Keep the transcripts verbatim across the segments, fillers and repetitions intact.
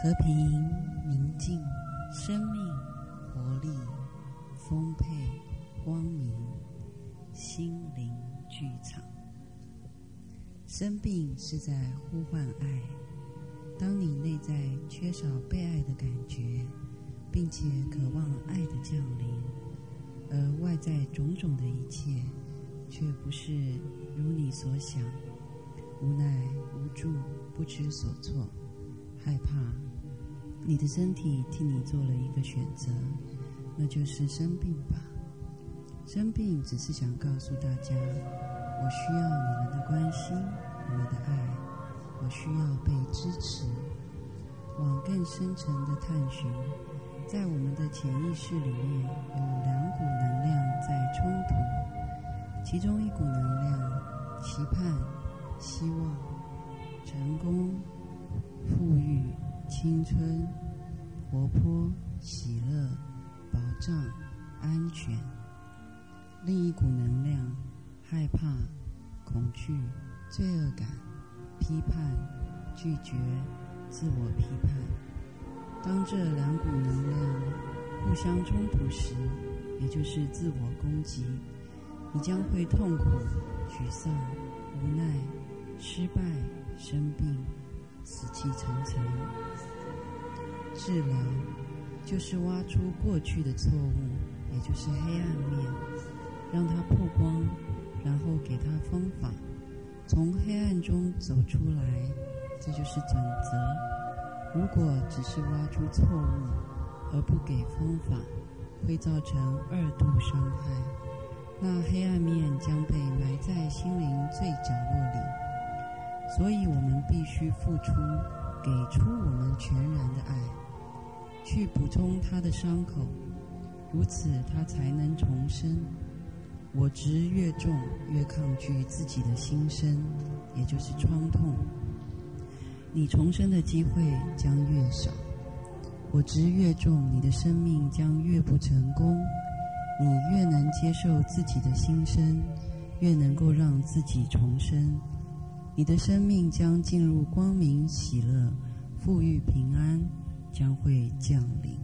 和平、宁静、生命、活力、丰沛、光明，心灵剧场。生病是在呼唤爱。当你内在缺少被爱的感觉，并且渴望爱的降临，而外在种种的一切却不是如你所想，无奈、无助、不知所措、害怕，你的身体替你做了一个选择，那就是生病吧。生病只是想告诉大家，我需要你们的关心，你们的爱，我需要被支持。往更深层的探寻，在我们的潜意识里面有两股能量在冲突，其中一股能量期盼、希望、成功、富裕、青春、活泼、喜乐、保障、安全；另一股能量害怕、恐惧、罪恶感、批判、拒绝、自我批判。当这两股能量互相冲突时，也就是自我攻击，你将会痛苦、沮丧、无奈、失败、生病、死气沉沉。治疗就是挖出过去的错误，也就是黑暗面，让它曝光，然后给它方法，从黑暗中走出来，这就是准则。如果只是挖出错误而不给方法，会造成二度伤害，那黑暗面将被埋在心灵最角落里。所以我们必须付出，给出我们全然的爱，去补充他的伤口，如此他才能重生。我执越重，越抗拒自己的心声，也就是创痛，你重生的机会将越少。我执越重，你的生命将越不成功。你越能接受自己的心声，越能够让自己重生，你的生命将进入光明、喜乐、富裕、平安，将会降临。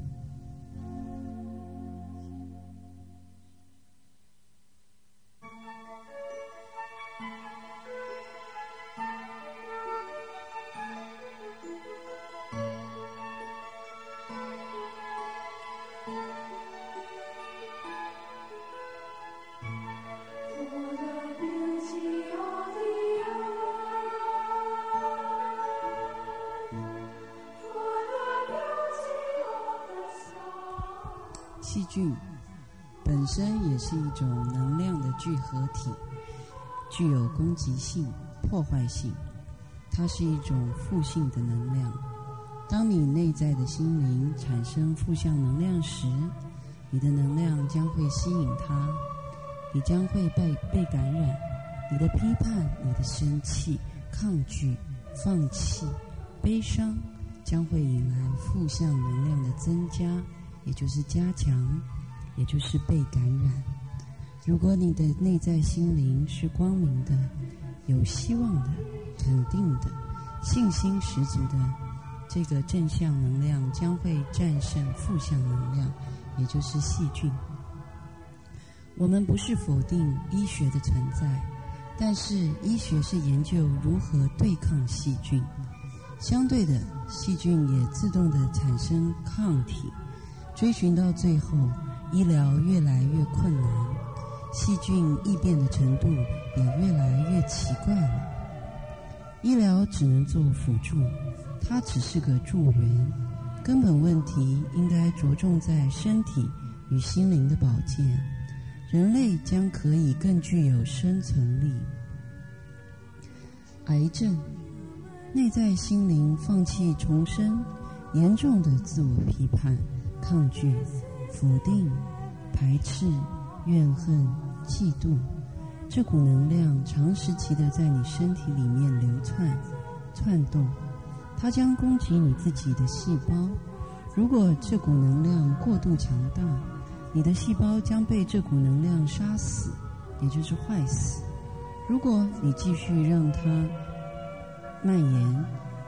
细菌本身也是一种能量的聚合体，具有攻击性、破坏性，它是一种负性的能量。当你内在的心灵产生负向能量时，你的能量将会吸引它，你将会被被感染。你的批判、你的生气、抗拒、放弃、悲伤，将会引来负向能量的增加，也就是加强，也就是被感染。如果你的内在心灵是光明的、有希望的、肯定的、信心十足的，这个正向能量将会战胜负向能量，也就是细菌。我们不是否定医学的存在，但是医学是研究如何对抗细菌，相对的，细菌也自动地产生抗体。追寻到最后，医疗越来越困难，细菌异变的程度也越来越奇怪了。医疗只能做辅助，它只是个助缘，根本问题应该着重在身体与心灵的保健，人类将可以更具有生存力。癌症，内在心灵放弃重生，严重的自我批判、抗拒、否定、排斥、怨恨、嫉妒，这股能量长时期的在你身体里面流窜、窜动，它将攻击你自己的细胞。如果这股能量过度强大，你的细胞将被这股能量杀死，也就是坏死。如果你继续让它蔓延，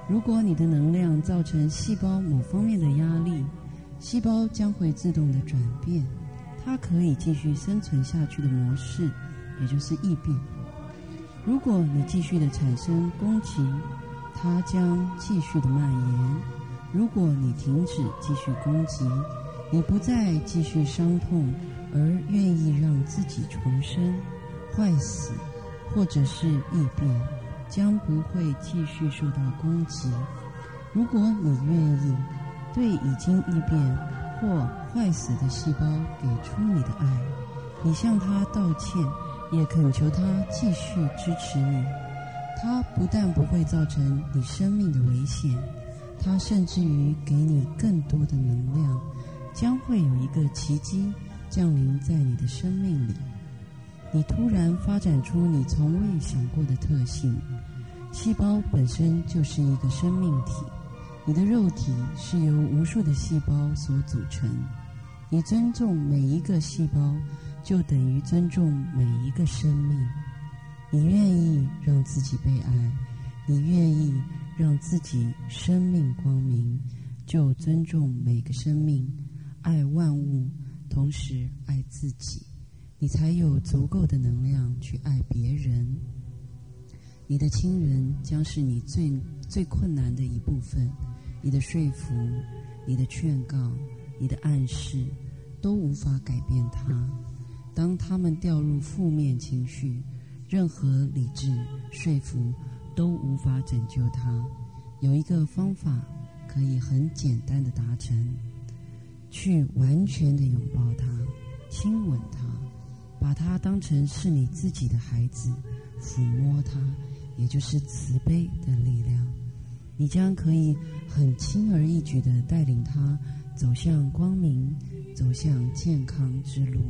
如果你的能量造成细胞某方面的压力，细胞将会自动的转变，它可以继续生存下去的模式，也就是异变。如果你继续的产生攻击，它将继续的蔓延。如果你停止继续攻击，你不再继续伤痛，而愿意让自己重生、坏死，或者是异变，将不会继续受到攻击。如果你愿意对已经异变或坏死的细胞给出你的爱，你向它道歉，也恳求它继续支持你。它不但不会造成你生命的危险，它甚至于给你更多的能量，将会有一个奇迹降临在你的生命里。你突然发展出你从未想过的特性。细胞本身就是一个生命体，你的肉体是由无数的细胞所组成。你尊重每一个细胞，就等于尊重每一个生命。你愿意让自己被爱，你愿意让自己生命光明，就尊重每个生命，爱万物，同时爱自己，你才有足够的能量去爱别人。你的亲人将是你最最困难的一部分，你的说服，你的劝告，你的暗示，都无法改变他。当他们掉入负面情绪，任何理智说服都无法拯救他。有一个方法可以很简单的达成，去完全的拥抱他，亲吻他，把他当成是你自己的孩子，抚摸他，也就是慈悲的力量。你将可以很轻而易举地带领他走向光明，走向健康之路。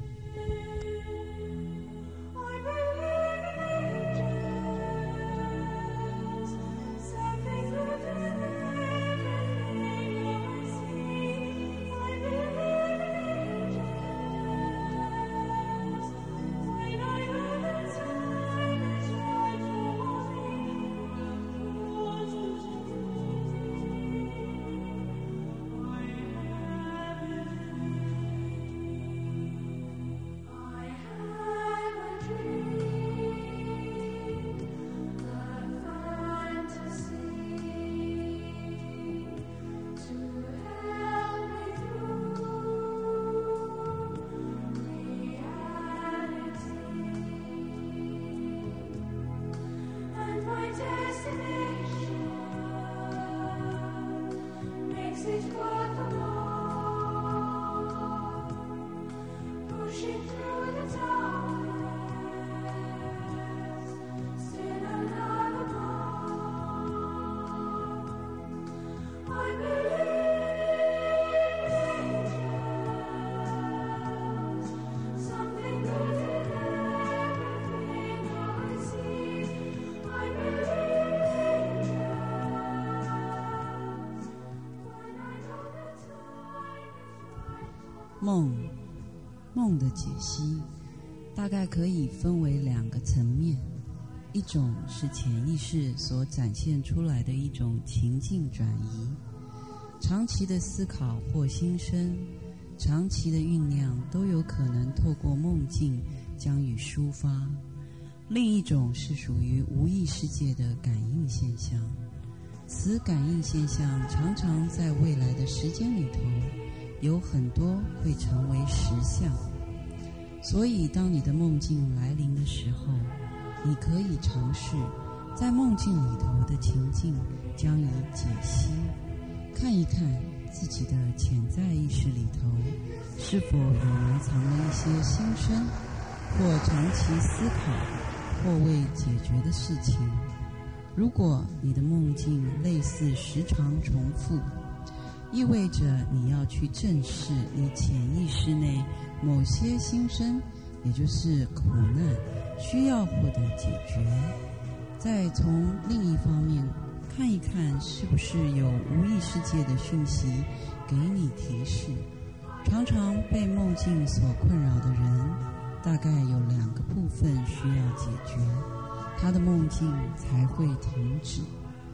梦，梦的解析大概可以分为两个层面，一种是潜意识所展现出来的一种情境转移，长期的思考或心声，长期的酝酿都有可能透过梦境将予抒发。另一种是属于无意识界的感应现象，此感应现象常常在未来的时间里头有很多会成为实相。所以当你的梦境来临的时候，你可以尝试在梦境里头的情境将予解析，看一看自己的潜在意识里头是否有埋藏了一些心声或长期思考或未解决的事情。如果你的梦境类似时常重复，意味着你要去正视你潜意识内某些心声，也就是苦难，需要获得解决。再从另一方面看一看，是不是有无意识界的讯息给你提示。常常被梦境所困扰的人，大概有两个部分需要解决，他的梦境才会停止。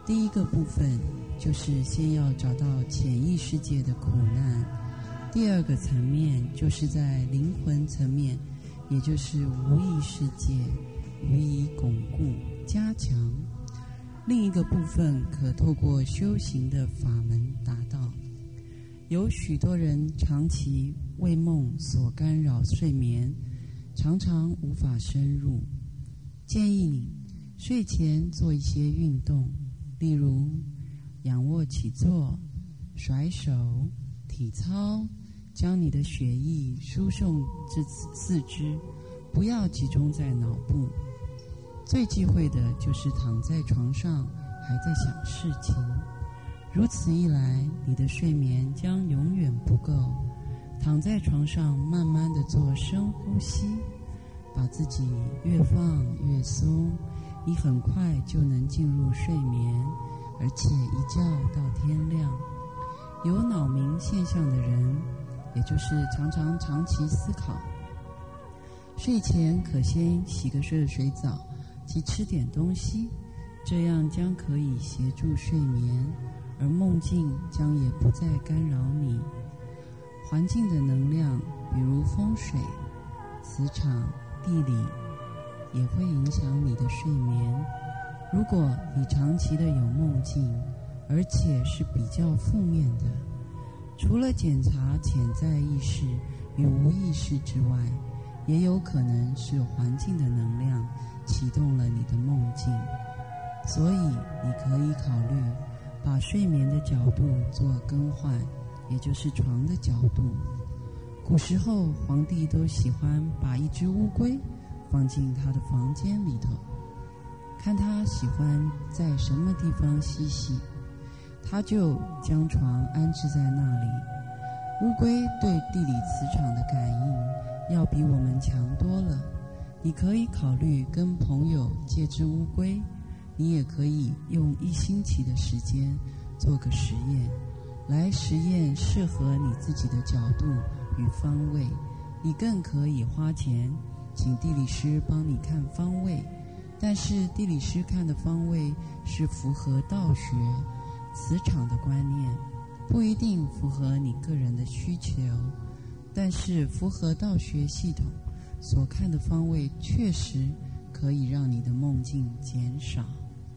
第一个部分就是先要找到潜意识界的苦难，第二个层面就是在灵魂层面，也就是无意识界予以巩固加强。另一个部分可透过修行的法门达到。有许多人长期为梦所干扰睡眠，常常无法深入。建议你睡前做一些运动，例如仰卧起坐、甩手、体操，将你的血液输送至四肢，不要集中在脑部。最忌讳的就是躺在床上还在想事情，如此一来，你的睡眠将永远不够。躺在床上慢慢地做深呼吸，把自己越放越松，你很快就能进入睡眠，而且一觉到天亮。有脑鸣现象的人，也就是常常长期思考，睡前可先洗个热水澡及吃点东西，这样将可以协助睡眠，而梦境将也不再干扰你。环境的能量，比如风水、磁场、地理，也会影响你的睡眠。如果你长期的有梦境，而且是比较负面的，除了检查潜在意识与无意识之外，也有可能是环境的能量启动了你的梦境。所以你可以考虑把睡眠的角度做更换，也就是床的角度。古时候皇帝都喜欢把一只乌龟放进他的房间里头，看他喜欢在什么地方嬉戏，他就将床安置在那里。乌龟对地理磁场的感应要比我们强多了。你可以考虑跟朋友借只乌龟，你也可以用一星期的时间做个实验，来实验适合你自己的角度与方位。你更可以花钱请地理师帮你看方位，但是地理师看的方位是符合道学磁场的观念，不一定符合你个人的需求，但是符合道学系统所看的方位确实可以让你的梦境减少。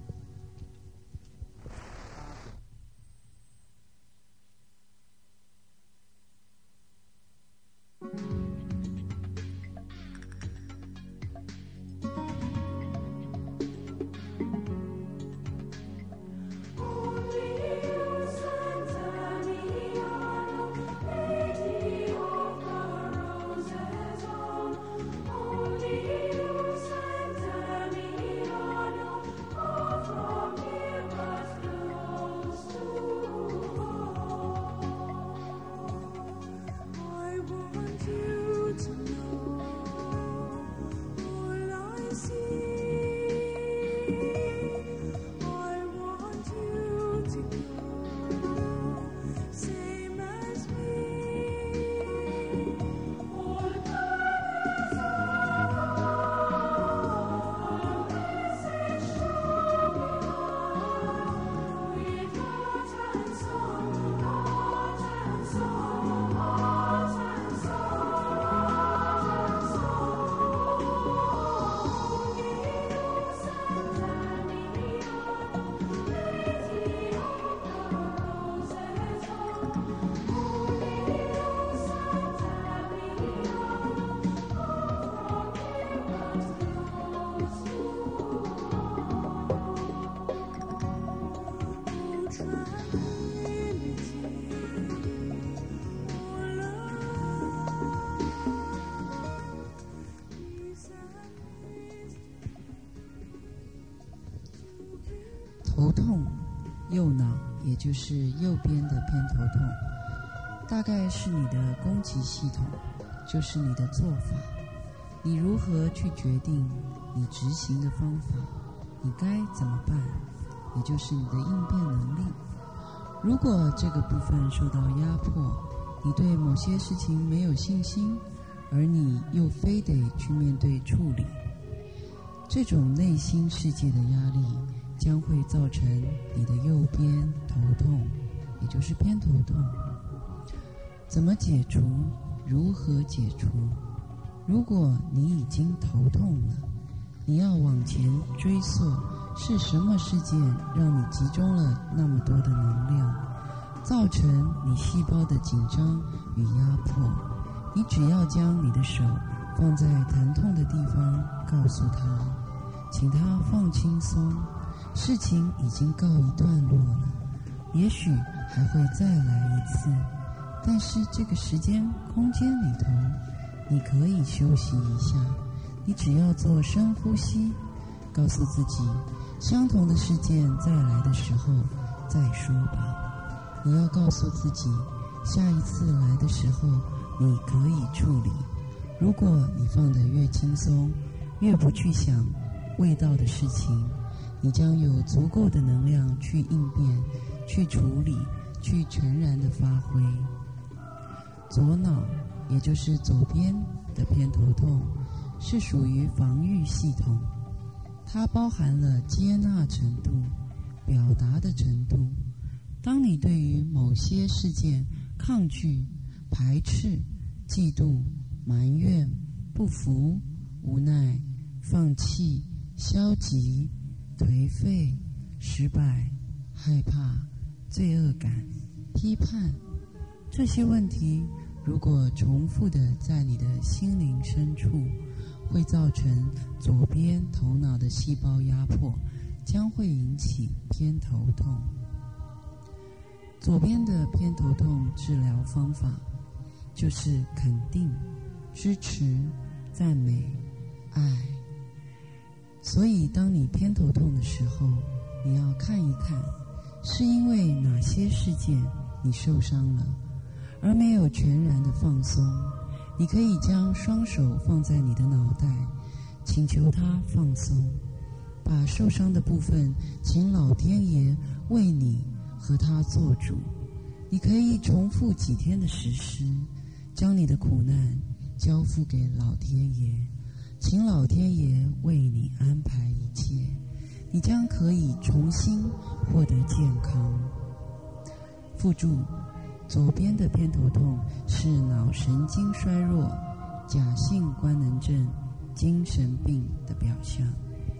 头痛，右脑也就是右边的偏头痛，大概是你的攻击系统，就是你的做法。你如何去决定你执行的方法，你该怎么办，也就是你的应变能力。如果这个部分受到压迫，你对某些事情没有信心，而你又非得去面对处理，这种内心世界的压力将会造成你的右边头痛，也就是偏头痛。怎么解除？如何解除？如果你已经头痛了，你要往前追溯，是什么事件让你集中了那么多的能量，造成你细胞的紧张与压迫？你只要将你的手放在疼痛的地方，告诉他，请他放轻松，事情已经告一段落了，也许还会再来一次，但是这个时间空间里头，你可以休息一下。你只要做深呼吸，告诉自己，相同的事件再来的时候再说吧。你要告诉自己，下一次来的时候你可以处理。如果你放得越轻松，越不去想味道的事情，你将有足够的能量去应变、去处理、去全然的发挥。左脑，也就是左边的偏头痛，是属于防御系统，它包含了接纳程度、表达的程度。当你对于某些事件抗拒、排斥、嫉妒、埋怨、不服、无奈、放弃、消极、颓废、失败、害怕、罪恶感、批判，这些问题如果重复的在你的心灵深处，会造成左边头脑的细胞压迫，将会引起偏头痛。左边的偏头痛治疗方法就是肯定、支持、赞美、爱。所以当你偏头痛的时候，你要看一看，是因为哪些事件你受伤了，而没有全然的放松。你可以将双手放在你的脑袋，请求它放松，把受伤的部分请老天爷为你和他做主。你可以重复几天的实施，将你的苦难交付给老天爷，请老天爷为你安排一切，你将可以重新获得健康。附注：左边的偏头痛是脑神经衰弱、假性官能症、精神病的表象。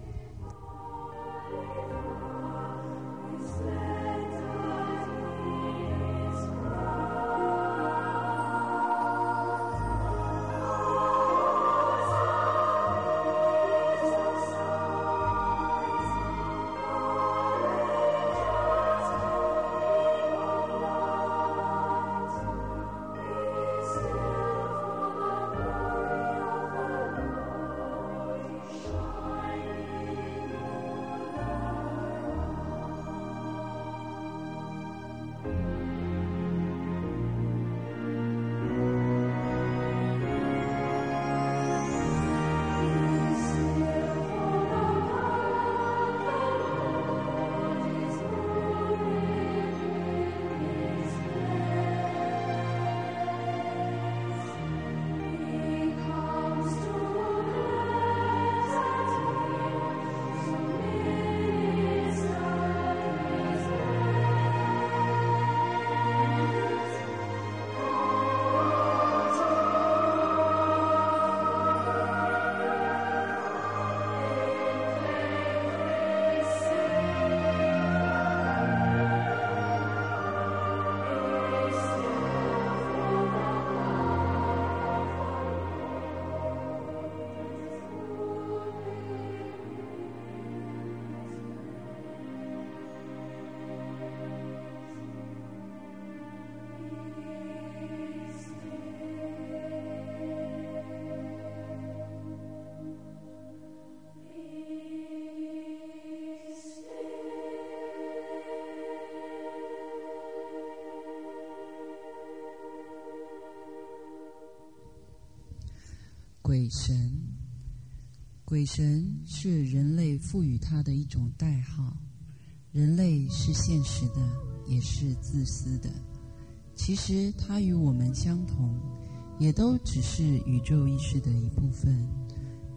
鬼神，鬼神是人类赋予它的一种代号。人类是现实的，也是自私的。其实它与我们相同，也都只是宇宙意识的一部分。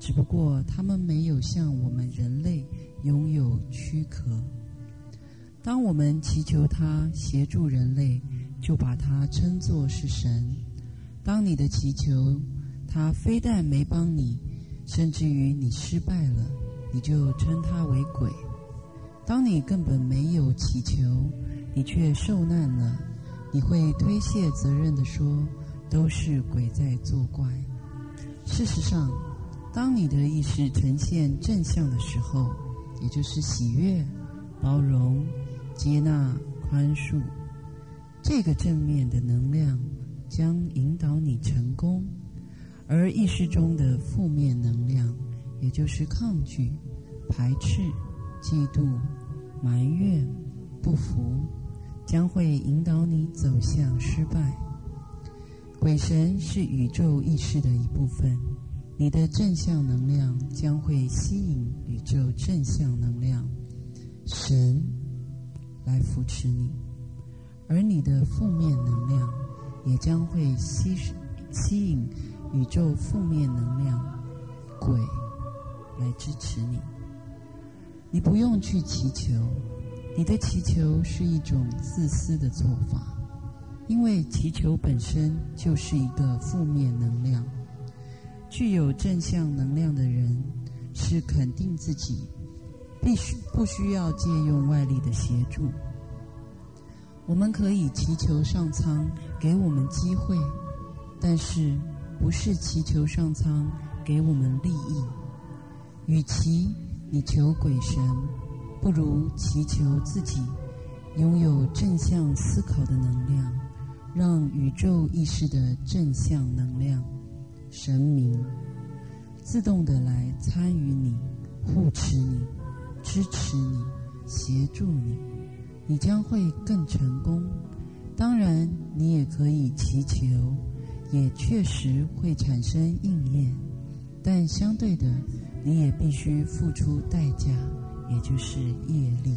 只不过他们没有像我们人类拥有躯壳。当我们祈求他协助人类，就把他称作是神。当你的祈求他非但没帮你，甚至于你失败了，你就称他为鬼。当你根本没有祈求，你却受难了，你会推卸责任地说，都是鬼在作怪。事实上，当你的意识呈现正向的时候，也就是喜悦、包容、接纳、宽恕，这个正面的能量将引导你成功。而意识中的负面能量，也就是抗拒、排斥、嫉妒、埋怨、不服，将会引导你走向失败。鬼神是宇宙意识的一部分，你的正向能量将会吸引宇宙正向能量，神来扶持你，而你的负面能量也将会吸吸引宇宙负面能量，鬼来支持你。你不用去祈求，你的祈求是一种自私的做法，因为祈求本身就是一个负面能量。具有正向能量的人是肯定自己，必须不需要借用外力的协助。我们可以祈求上苍给我们机会，但是不是祈求上苍给我们利益。与其你求鬼神，不如祈求自己拥有正向思考的能量，让宇宙意识的正向能量神明自动的来参与你，护持你，支持你，协助你，你将会更成功。当然你也可以祈求，也确实会产生应验，但相对的你也必须付出代价，也就是业力。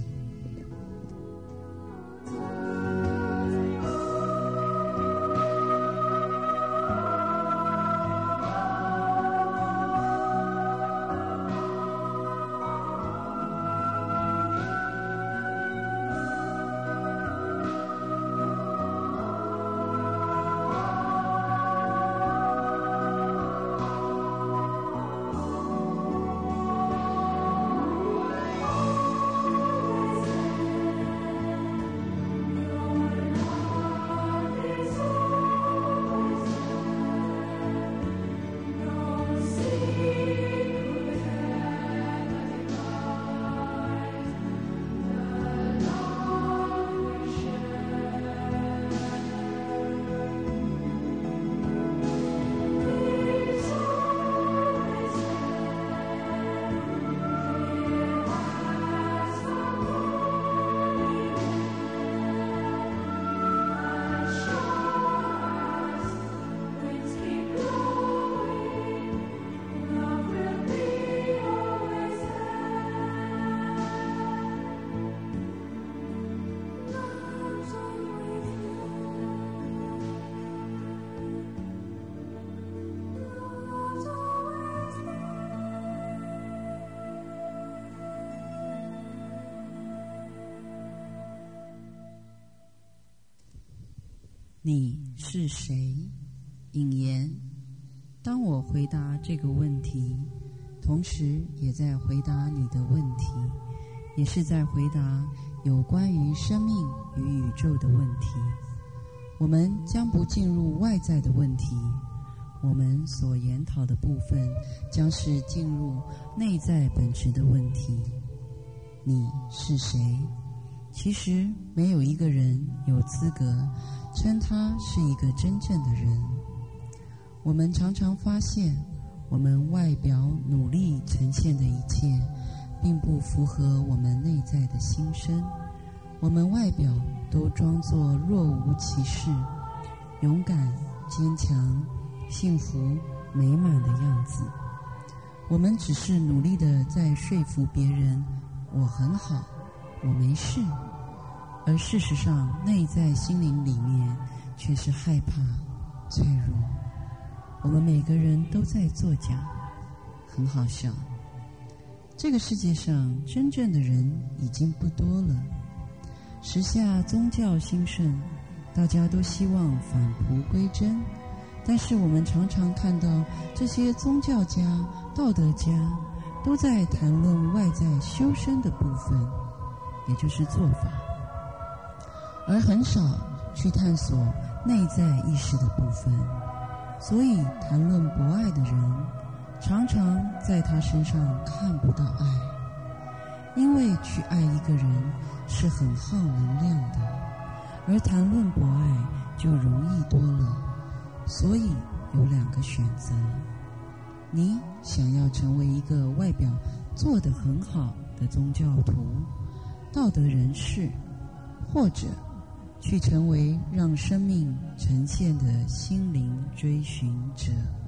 你是谁？引言：当我回答这个问题，同时也在回答你的问题，也是在回答有关于生命与宇宙的问题。我们将不进入外在的问题，我们所研讨的部分将是进入内在本质的问题。你是谁？其实没有一个人有资格称他是一个真正的人。我们常常发现，我们外表努力呈现的一切，并不符合我们内在的心声。我们外表都装作若无其事，勇敢、坚强、幸福、美满的样子。我们只是努力地在说服别人，我很好，我没事，而事实上内在心灵里面却是害怕、脆弱。我们每个人都在作假， 很好笑。这个世界上真正的人已经不多了，时下宗教兴盛，大家都希望返璞归真，但是我们常常看到这些宗教家、道德家都在谈论外在修身的部分，也就是做法，而很少去探索内在意识的部分。所以谈论博爱的人，常常在他身上看不到爱，因为去爱一个人是很耗能量的，而谈论博爱就容易多了。所以有两个选择，你想要成为一个外表做得很好的宗教徒、道德人士，或者去成为让生命呈现的心灵追寻者。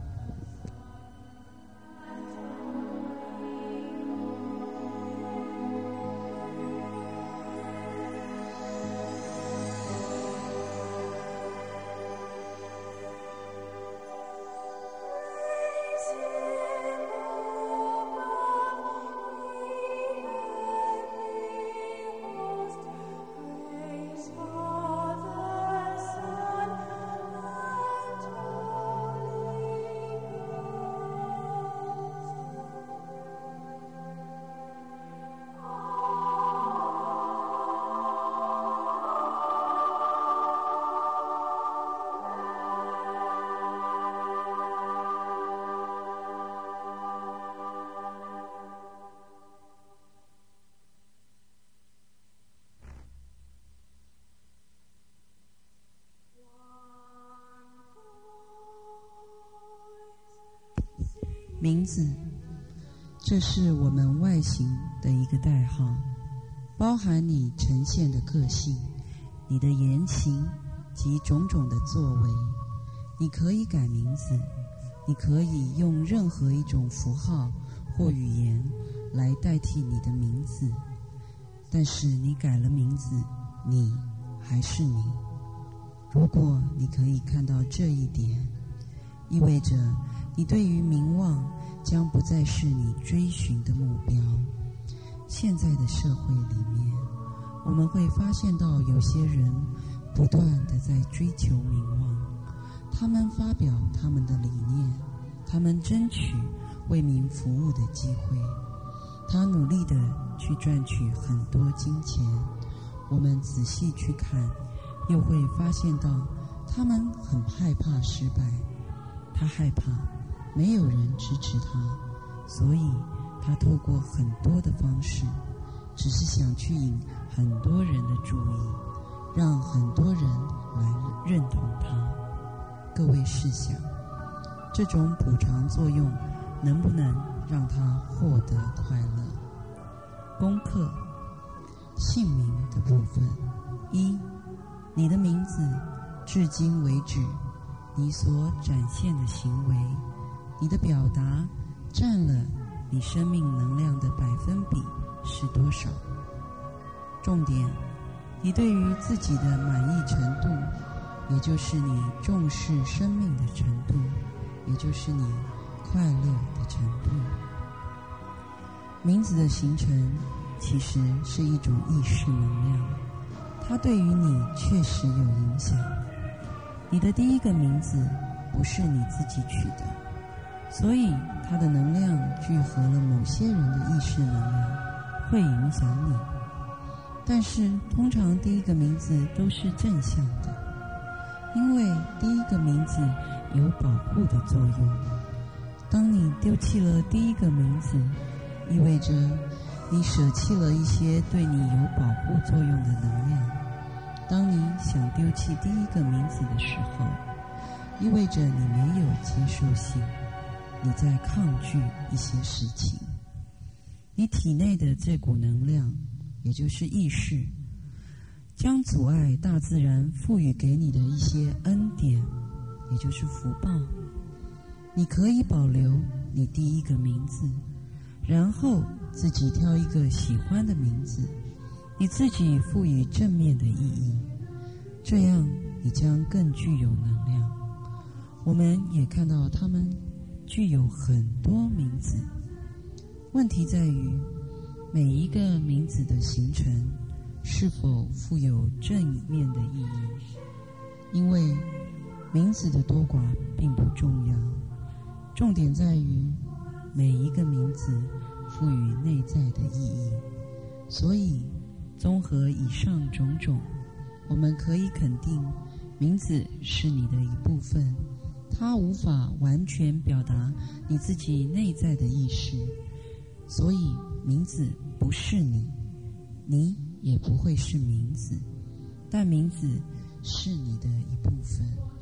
名字，这是我们外形的一个代号，包含你呈现的个性、你的言行及种种的作为。你可以改名字，你可以用任何一种符号或语言来代替你的名字，但是你改了名字，你还是你。如果你可以看到这一点，意味着你对于名望将不再是你追寻的目标。现在的社会里面，我们会发现到有些人不断地在追求名望，他们发表他们的理念，他们争取为民服务的机会，他努力地去赚取很多金钱。我们仔细去看，又会发现到他们很害怕失败，他害怕没有人支持他，所以他透过很多的方式，只是想去引很多人的注意，让很多人来认同他。各位试想，这种补偿作用能不能让他获得快乐？功课，姓名的部分。一，你的名字至今为止你所展现的行为，你的表达占了你生命能量的百分比是多少？重点，你对于自己的满意程度，也就是你重视生命的程度，也就是你快乐的程度。名字的形成其实是一种意识能量，它对于你确实有影响。你的第一个名字不是你自己取的，所以它的能量聚合了某些人的意识能量，会影响你。但是通常第一个名字都是正向的，因为第一个名字有保护的作用。当你丢弃了第一个名字，意味着你舍弃了一些对你有保护作用的能量。当你想丢弃第一个名字的时候，意味着你没有接受性，你在抗拒一些事情。你体内的这股能量，也就是意识，将阻碍大自然赋予给你的一些恩典，也就是福报。你可以保留你第一个名字，然后自己挑一个喜欢的名字，你自己赋予正面的意义，这样你将更具有能量。我们也看到他们具有很多名字， 问题在于每一个名字的形成是否富有正面的意义，因为名字的多寡并不重要，重点在于每一个名字赋予内在的意义。所以综合以上种种，我们可以肯定名字是你的一部分，它无法完全表达你自己内在的意识，所以名字不是你，你也不会是名字，但名字是你的一部分。